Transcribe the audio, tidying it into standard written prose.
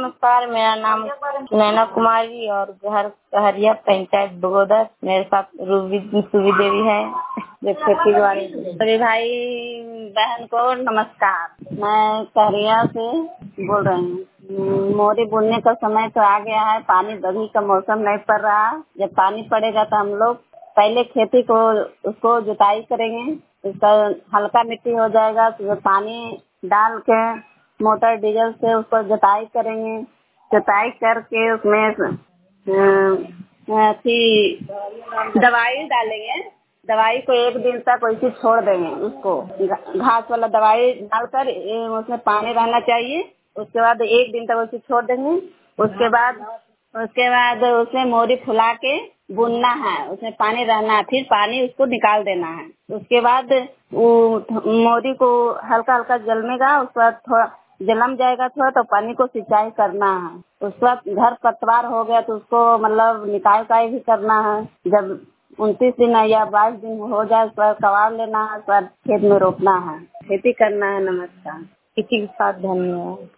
नमस्कार, मेरा नाम नैना कुमारी और घर कहरिया पंचायत बगोदर। मेरे साथ सुवी देवी है जो खेती के बारे में। मेरे भाई बहन को नमस्कार। मैं कहरिया से बोल रही हूँ। मोरी बुनने का समय तो आ गया है, पानी अभी का मौसम नहीं पड़ रहा। जब पानी पड़ेगा तो हम लोग पहले खेती को उसको जुताई करेंगे। उसका हल्का मिट्टी हो जाएगा तो पानी डाल के मोटर डीजल से उसको जुताई करेंगे। जुताई करके उसमें दवाई डालेंगे। दवाई को एक दिन तक वैसे छोड़ देंगे। उसको घास वाला दवाई डालकर उसमें पानी रहना चाहिए। उसके बाद एक दिन तक वैसे छोड़ देंगे। उसके बाद उसमें मोरी फुला के बुनना है। उसमें पानी रहना है, फिर पानी उसको निकाल देना है। उसके बाद वो मोरी को हल्का हल्का जलमेगा। उसके बाद थोड़ा जलम जाएगा थोड़ा तो पानी को सिंचाई करना है। उसके बाद घर पतवार हो गया तो उसको मतलब निकाई भी करना है। जब 29 दिन या 22 दिन हो जाए उस पर कबाड़ लेना है। उसके बाद खेत में रोपना है, खेती करना है। नमस्कार। इसी के साथ धन्यवाद।